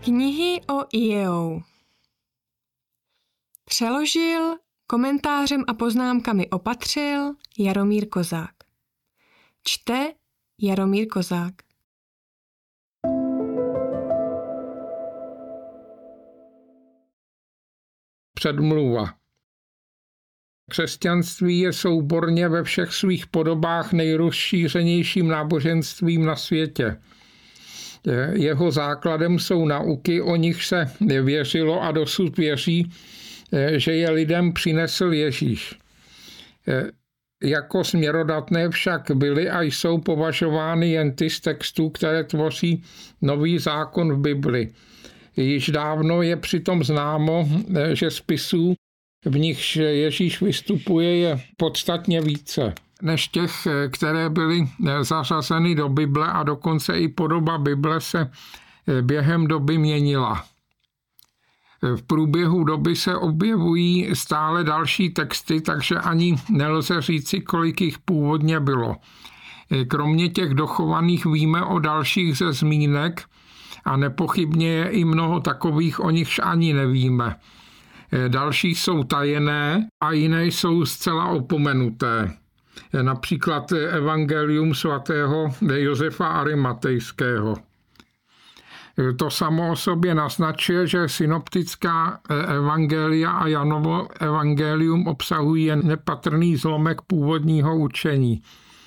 Knihy o Ijeou. Přeložil, komentářem a poznámkami opatřil Jaromír Kozák. Čte Jaromír Kozák. Předmluva. Křesťanství je souborně ve všech svých podobách nejrozšířenějším náboženstvím na světě. Jeho základem jsou nauky, o nich se věřilo a dosud věří, že je lidem přinesl Ježíš. Jako směrodatné však byly a jsou považovány jen ty z textů, které tvoří nový zákon v Bibli. Již dávno je přitom známo, že spisů, v nichž Ježíš vystupuje, je podstatně více než těch, které byly zařazeny do Bible, a dokonce i podoba Bible se během doby měnila. V průběhu doby se objevují stále další texty, takže ani nelze říci, kolik jich původně bylo. Kromě těch dochovaných víme o dalších ze zmínek a nepochybně je i mnoho takových, o nichž ani nevíme. Další jsou tajené a jiné jsou zcela opomenuté. Například Evangelium svatého Josefa Arimatejského. To samo o sobě naznačuje, že synoptická evangelia a Janovo evangelium obsahují jen nepatrný zlomek původního učení.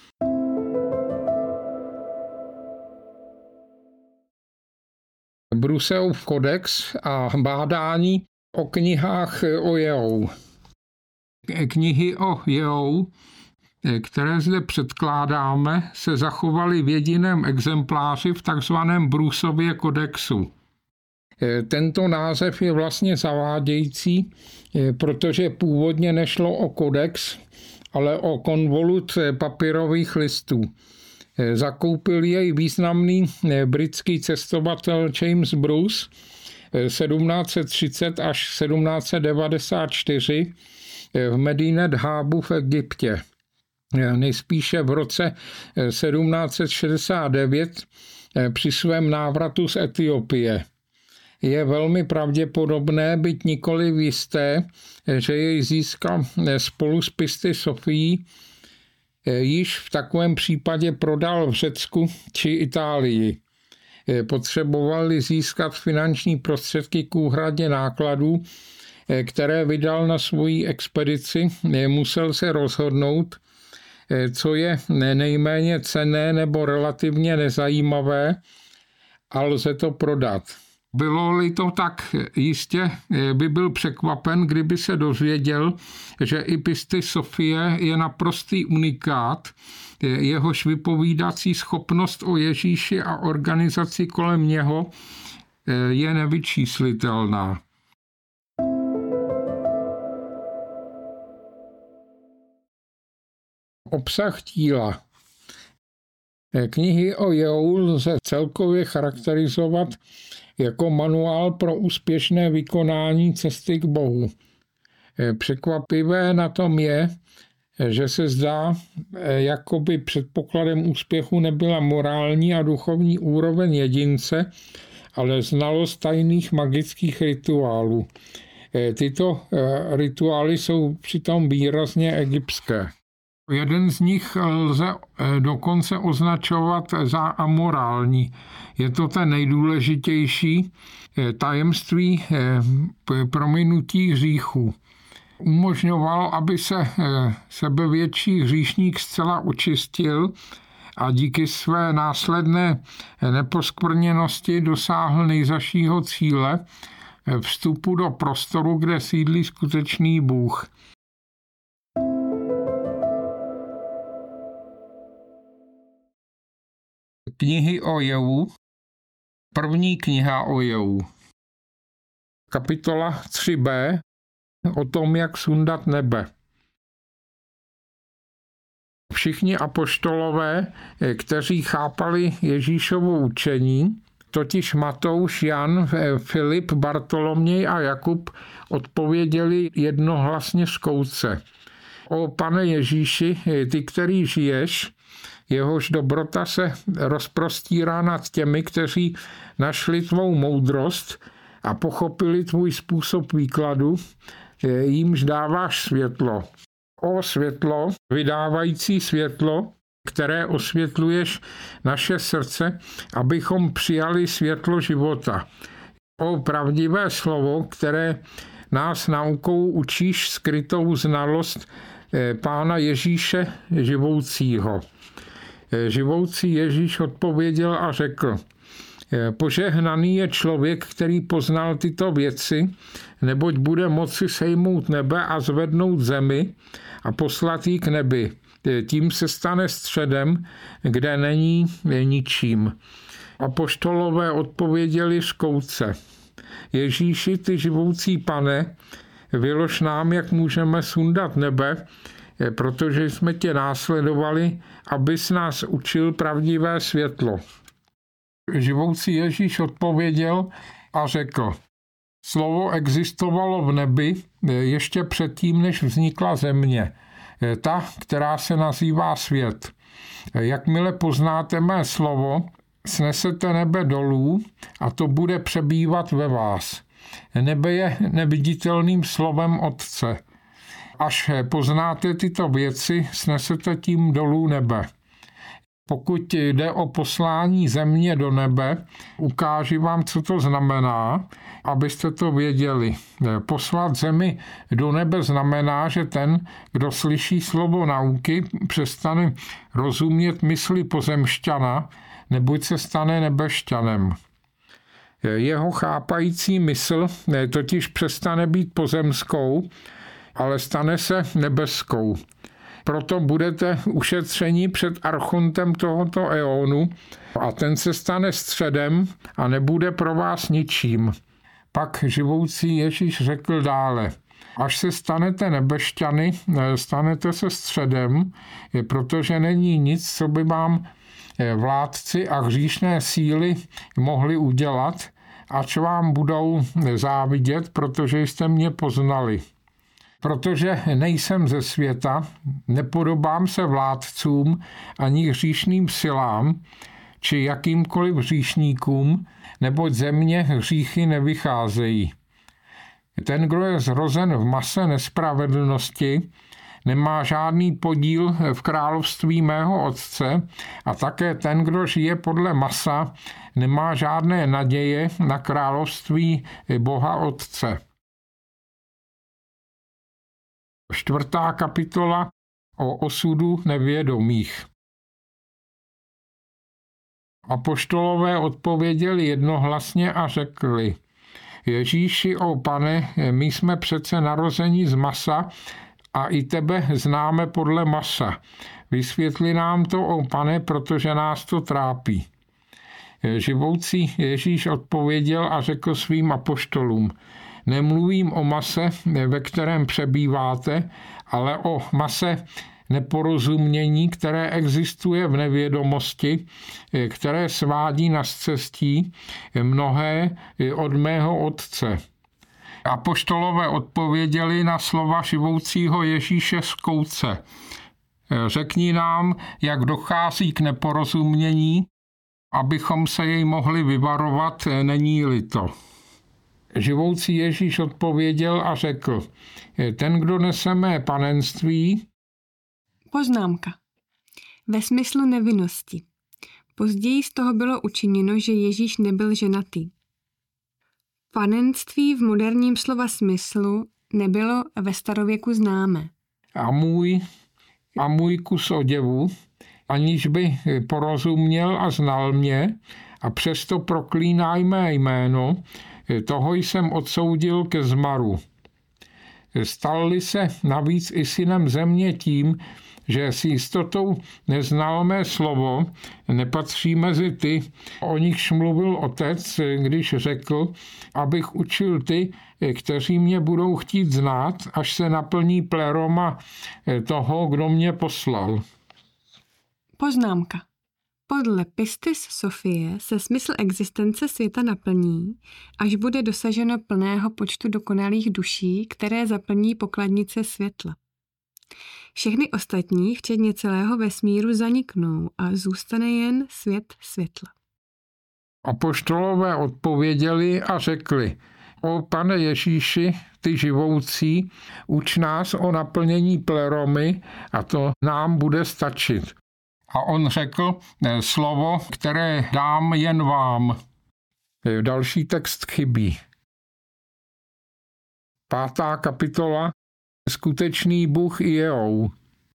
Bruseův kodex a bádání o knihách o Ijeou. Knihy o Ijeou, které zde předkládáme, se zachovaly v jediném exempláři v takzvaném Bruceově kodexu. Tento název je vlastně zavádějící, protože původně nešlo o kodex, ale o konvolut papírových listů. Zakoupil jej významný britský cestovatel James Bruce 1730 až 1794 v Medinet Hábu v Egyptě. Nejspíše v roce 1769 při svém návratu z Etiopie. Je velmi pravděpodobné, byť nikoliv jisté, že jej získal spolu s Pisty Sofií, již v takovém případě prodal v Řecku či Itálii. Potřebovali získat finanční prostředky k úhradě nákladů, které vydal na svoji expedici, musel se rozhodnout, co je nejméně cenné nebo relativně nezajímavé, a lze to prodat. Bylo-li to tak, jistě by byl překvapen, kdyby se dozvěděl, že i Pisty Sofie je naprostý unikát, jehož vypovídací schopnost o Ježíši a organizaci kolem něho je nevyčíslitelná. Obsah díla. Knihy o Ijeou lze celkově charakterizovat jako manuál pro úspěšné vykonání cesty k Bohu. Překvapivé na tom je, že se zdá, jako by předpokladem úspěchu nebyla morální a duchovní úroveň jedince, ale znalost tajných magických rituálů. Tyto rituály jsou přitom výrazně egyptské. Jeden z nich lze dokonce označovat za amorální. Je to ten nejdůležitější, tajemství prominutí hříchů. Umožňoval, aby se sebevětší hříšník zcela očistil a díky své následné neposkvrněnosti dosáhl nejzazšího cíle, vstupu do prostoru, kde sídlí skutečný Bůh. Knihy o Ijeou. První kniha o Ijeou. Kapitola 3b. O tom, jak sundat nebe. Všichni apoštolové, kteří chápali Ježíšovo učení, totiž Matouš, Jan, Filip, Bartoloměj a Jakub, odpověděli jednohlasně z koutce: O Pane Ježíši, ty, který žiješ, jehož dobrota se rozprostírá nad těmi, kteří našli tvou moudrost a pochopili tvůj způsob výkladu, jímž dáváš světlo. O světlo, vydávající světlo, které osvětluješ naše srdce, abychom přijali světlo života. O pravdivé slovo, které nás naukou učíš skrytou znalost Pána Ježíše živoucího. Živoucí Ježíš odpověděl a řekl: Požehnaný je člověk, který poznal tyto věci, neboť bude moci sejmout nebe a zvednout zemi a poslat ji k nebi. Tím se stane středem, kde není ničím. Apoštolové odpověděli zkouce: Ježíši, ty živoucí Pane, vylož nám, jak můžeme sundat nebe, protože jsme tě následovali, abys nás učil pravdivé světlo. Živoucí Ježíš odpověděl a řekl: Slovo existovalo v nebi ještě předtím, než vznikla země, ta, která se nazývá svět. Jakmile poznáte mé slovo, snesete nebe dolů a to bude přebývat ve vás. Nebe je neviditelným slovem Otce. Až poznáte tyto věci, snesete tím dolů nebe. Pokud jde o poslání země do nebe, ukážu vám, co to znamená, abyste to věděli. Poslat zemi do nebe znamená, že ten, kdo slyší slovo nauky, přestane rozumět mysli pozemšťana, neboť se stane nebešťanem. Jeho chápající mysl totiž přestane být pozemskou, ale stane se nebeskou. Proto budete ušetřeni před archontem tohoto eonu a ten se stane středem a nebude pro vás ničím. Pak živoucí Ježíš řekl dále: Až se stanete nebešťany, stanete se středem, protože není nic, co by vám vládci a hříšné síly mohli udělat, ač vám budou závidět, protože jste mě poznali. Protože nejsem ze světa, nepodobám se vládcům ani hříšným silám, či jakýmkoliv hříšníkům, neboť ze mě hříchy nevycházejí. Ten, kdo je zrozen v mase nespravedlnosti, nemá žádný podíl v království mého Otce a také ten, kdo žije podle masa, nemá žádné naděje na království Boha Otce. 4. kapitola o osudu nevědomých. Apoštolové odpověděli jednohlasně a řekli: Ježíši, o Pane, my jsme přece narozeni z masa a i tebe známe podle masa. Vysvětli nám to, o Pane, protože nás to trápí. Živoucí Ježíš odpověděl a řekl svým apoštolům: Nemluvím o mase, ve kterém přebýváte, ale o mase neporozumění, které existuje v nevědomosti, které svádí na scestí mnohé od mého Otce. Apoštolové odpověděli na slova živoucího Ježíše zkouce: Řekni nám, jak dochází k neporozumění, abychom se jej mohli vyvarovat, není-li to. Živoucí Ježíš odpověděl a řekl: Ten, kdo nese mé panenství. Poznámka. Ve smyslu nevinnosti. Později z toho bylo učiněno, že Ježíš nebyl ženatý. Panenství v moderním slova smyslu nebylo ve starověku známé. A můj kus oděvu, aniž by porozuměl a znal mě, a přesto proklíná mé jméno, toho jsem odsoudil ke zmaru. Stal-li se navíc i synem země tím, že s jistotou neznal mé slovo, nepatří mezi ty, o nichž mluvil Otec, když řekl, abych učil ty, kteří mě budou chtít znát, až se naplní pleroma toho, kdo mě poslal. Poznámka. Podle Pistis Sophie se smysl existence světa naplní, až bude dosaženo plného počtu dokonalých duší, které zaplní pokladnice světla. Všechny ostatní, včetně celého vesmíru, zaniknou a zůstane jen svět světla. Apoštolové odpověděli a řekli: O Pane Ježíši, ty živoucí, uč nás o naplnění pleromy a to nám bude stačit. A on řekl: slovo, které dám jen vám. Další text chybí. 5. kapitola. Skutečný Bůh Jehou.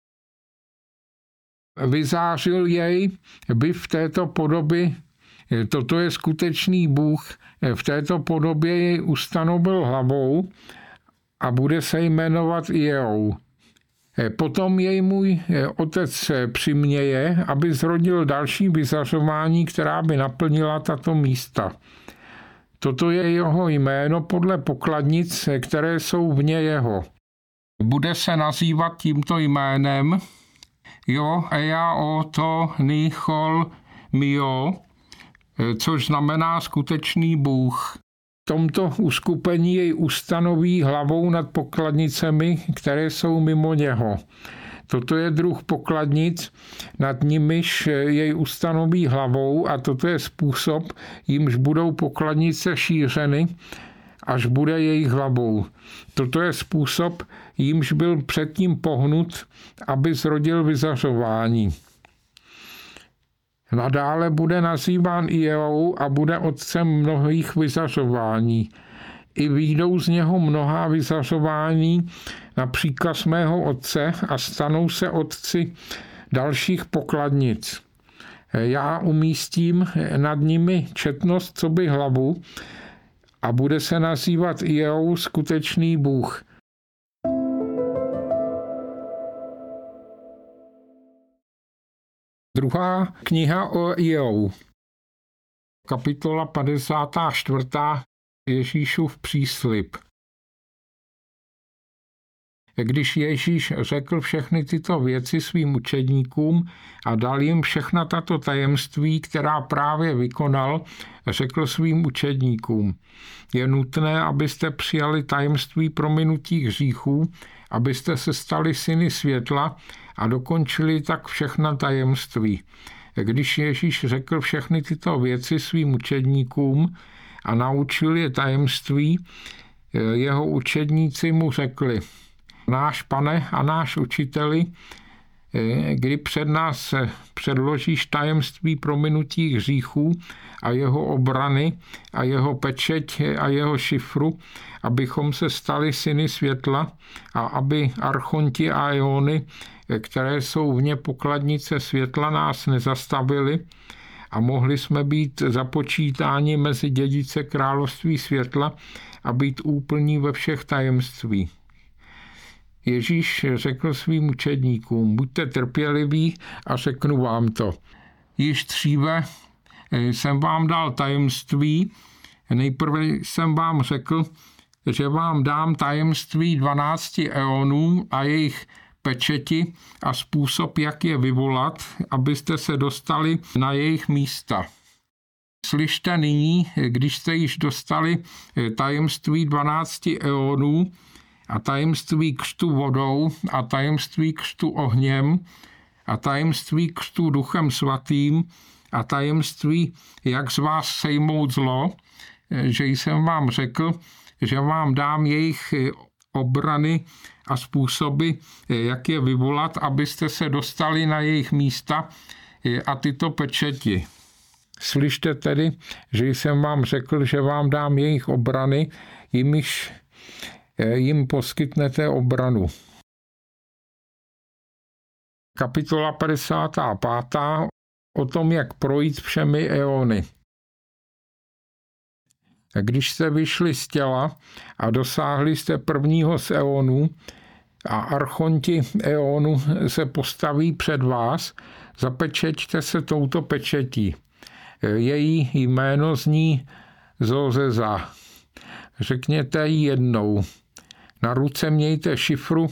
Vyzářil jej, by v této podobě, toto je skutečný Bůh, v této podobě jej ustanovil hlavou a bude se jmenovat Jehou. Potom jej můj otec přiměje, aby zrodil další vyzařování, která by naplnila tato místa. Toto je jeho jméno podle pokladnic, které jsou vně jeho. Bude se nazývat tímto jménem Jo Eja Oto Nichol Mio, což znamená skutečný Bůh. V tomto uskupení jej ustanoví hlavou nad pokladnicemi, které jsou mimo něho. Toto je druh pokladnic, nad nimiž jej ustanoví hlavou a toto je způsob, jímž budou pokladnice šířeny, až bude jejich hlavou. Toto je způsob, jímž byl předtím pohnut, aby zrodil vyzařování. Nadále bude nazýván Jehou a bude otcem mnohých vyzařování. I vyjdou z něho mnohá vyzařování na příkaz mého otce a stanou se otci dalších pokladnic. Já umístím nad nimi četnost coby hlavu a bude se nazývat Jehou skutečný Bůh. Druhá kniha o Jehou. Kapitola 54. Ježíšův příslib. Když Ježíš řekl všechny tyto věci svým učedníkům a dal jim všechna tato tajemství, která právě vykonal, řekl svým učedníkům: je nutné, abyste přijali tajemství prominutí hříchů, abyste se stali syny světla a dokončili tak všechna tajemství. Když Ježíš řekl všechny tyto věci svým učedníkům a naučil je tajemství, jeho učedníci mu řekli: náš Pane a náš učiteli, kdy před nás předložíš tajemství prominutí hříchů a jeho obrany a jeho pečeť a jeho šifru, abychom se stali syny světla a aby archonti a eony, které jsou vně pokladnice světla, nás nezastavili a mohli jsme být započítáni mezi dědice království světla a být úplní ve všech tajemství. Ježíš řekl svým učedníkům: buďte trpěliví a řeknu vám to. Již dříve jsem vám dal tajemství, nejprve jsem vám řekl, že vám dám tajemství 12 eonů a jejich pečeti a způsob, jak je vyvolat, abyste se dostali na jejich místa. Slyšte nyní, když jste již dostali tajemství 12 eonů a tajemství křtu vodou a tajemství křtu ohněm a tajemství křtu duchem svatým a tajemství, jak z vás sejmout zlo, že jsem vám řekl, že vám dám jejich obrany a způsoby, jak je vyvolat, abyste se dostali na jejich místa a tyto pečeti. Slyšte tedy, že jsem vám řekl, že vám dám jejich obrany, jim poskytnete obranu. Kapitola 55. O tom, jak projít všemi eony. Když jste vyšli z těla a dosáhli jste prvního z eonů a archonti eonu se postaví před vás, zapečeťte se touto pečetí. Její jméno zní Zozeza. Řekněte jí jednou. Na ruce mějte šifru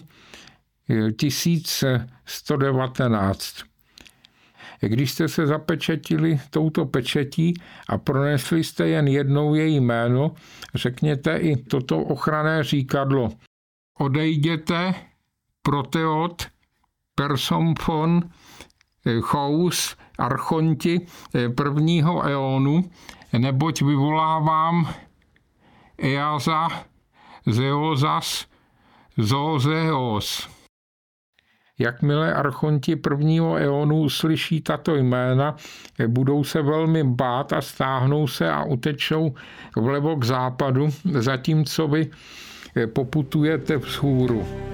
1119. Když jste se zapečetili touto pečetí a pronesli jste jen jednou její jméno, řekněte i toto ochranné říkadlo. Odejděte Proteot, Persomphon, Chous, archonti prvního eonu, neboť vyvolávám Eaza, Zeozas, Zoozeos. Jakmile archonti prvního eonu uslyší tato jména, budou se velmi bát a stáhnou se a utečou vlevo k západu, zatímco vy poputujete vzhůru.